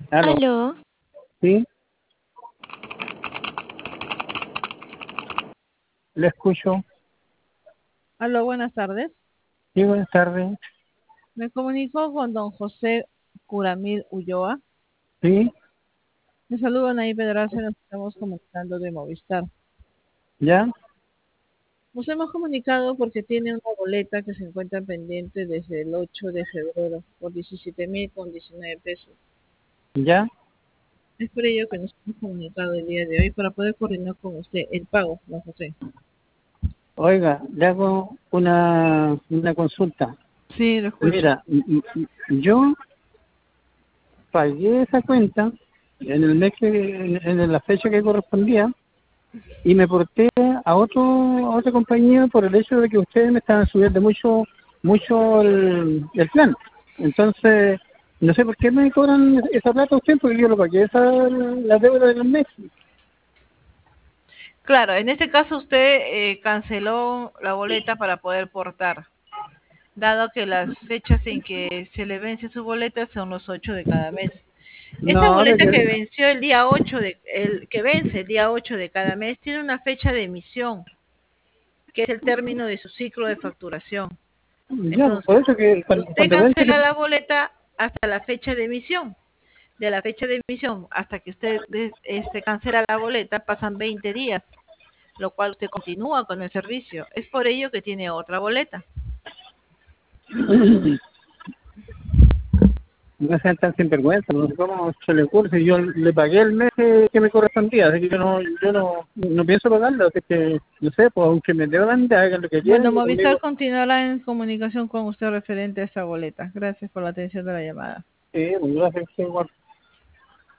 Aló, Aló, sí, le escucho. Aló, buenas tardes. Sí, buenas tardes. Me comunico con don José Curamil Ulloa. Sí, Me saludo, Naí Pedraza, nos estamos comunicando de Movistar. ya, Nos hemos comunicado porque tiene una boleta que se encuentra pendiente desde el 8 de febrero por 17.019 pesos. ya. Es por ello que nos hemos comunicado el día de hoy para poder coordinar con usted el pago, don José. Oiga, le hago una consulta. Sí, lo escucho. Mira, yo pagué esa cuenta en el mes en la fecha que correspondía y me porté a otra compañía por el hecho de que ustedes me estaban subiendo mucho el plan. Entonces, no sé por qué me cobran esa plata a ustedes, porque yo lo pagué la deuda del mes. Claro, en este caso usted canceló la boleta para poder portar, dado que las fechas en que se le vence su boleta son los 8 de cada mes. Esta No, de boleta que que, venció el día 8 que vence el día 8 de cada mes tiene una fecha de emisión, que es el término de su ciclo de facturación. ya, por Entonces, eso que usted cuando vence, cancela la boleta hasta la fecha de emisión. De la fecha de emisión hasta que usted cancela la boleta pasan 20 días, lo cual usted continúa con el servicio. Es por ello que tiene otra boleta. no sean tan sinvergüenza, no sé cómo se le ocurre, si yo le pagué el mes que me correspondía, así que yo no pienso pagarlo, así que, no sé, pues aunque me deudan, hagan lo que Bueno, quieran y Movistar conmigo, continuará en comunicación con usted referente a esta boleta. Gracias por la atención de la llamada. sí, pues gracias, sí, igual.